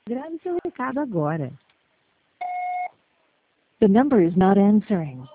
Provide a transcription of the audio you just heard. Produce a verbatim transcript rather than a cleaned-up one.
Grave seu recado agora. The number is not answering.